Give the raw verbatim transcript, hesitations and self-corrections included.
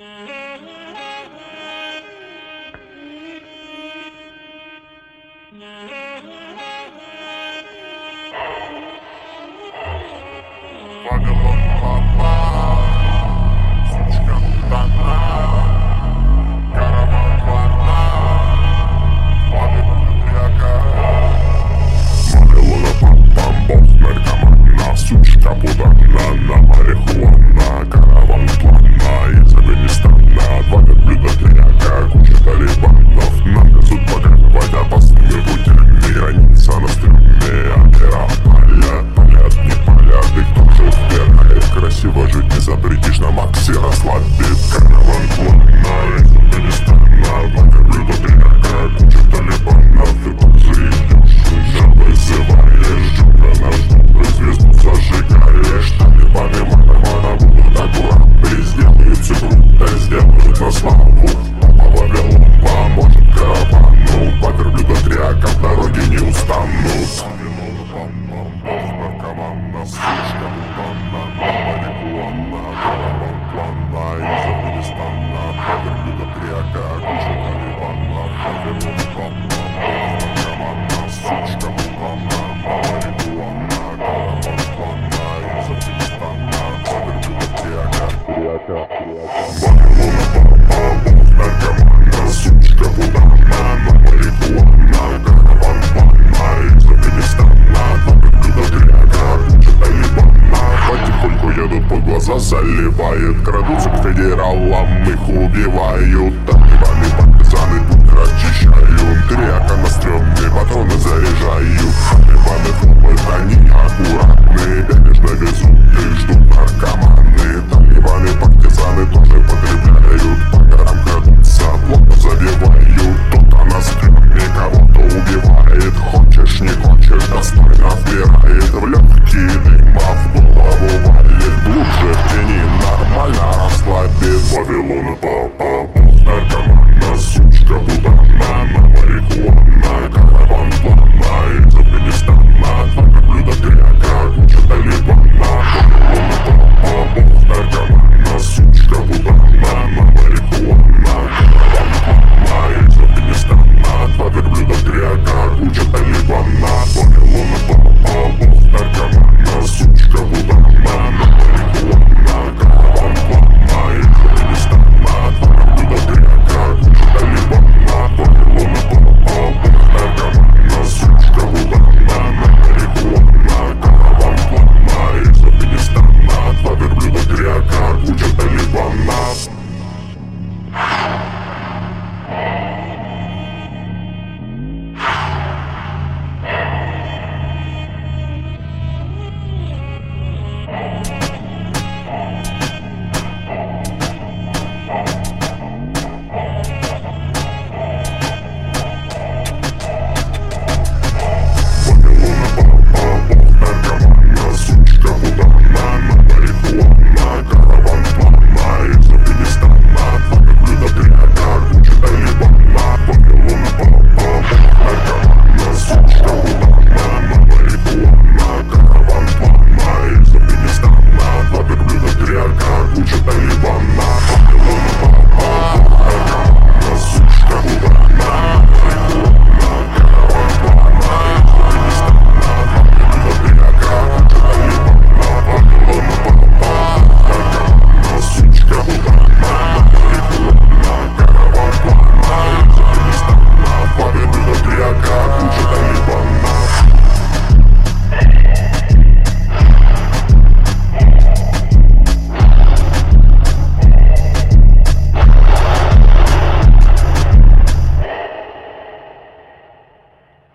Вавилон попал, сучка дана, караван плана, Вавилон река. Вавилона попам, босс наркомана, сучка пудана, на марихуана, караван плана, из Афганистана, два верблюда тряка, куча талибанов, нам везут показывать опасными путями, граница на стрёмные, опера поля, палят, не палят, и кто же вбирает, красиво жить не запретишь, на максе расслабит, караван плана, из Афганистана, два верблюда тряка, куча талибанов, ты тоже идешь, же вызываешь, джунга наш добрый, звезду зажигаешь, талибаны мана-мана будут аккуратны, сделают все круто, сделают на славу, папа Вавилон поможет каравану, два верблюда тряка в дороге не устанут. Наркомана, сучка путана, марихуана, караван плана, из Афганистана, два верблюда тряка, куча талибанов, Вавилон попал, наркомана, сучка путана, марихуана, караван плана, из Афганистана, два верблюда тряка, тряка, тряка. Вавилон попал, наркомана, сучка путана, марихуана, караван плана, из Афганистана, два верблюда тряка, куча талибана, потихоньку едут, под глаза заливает, крадутся к федералам, их убивают, талибаны, партизаны путь расчищают, тряка на стрёмные патроны заряжают, талибаны думают, они аккуратные, бережно везут и ждут наркоманы, талибаны, партизаны тоже потребляют, по горам крадутся, плохо забивают, кто-то на стрёме кого-то убивает, хочешь не хочешь, достойно вбирает, в легкие дыма в голову валит, глубже в тени нормально расслабит, Вавилон попал.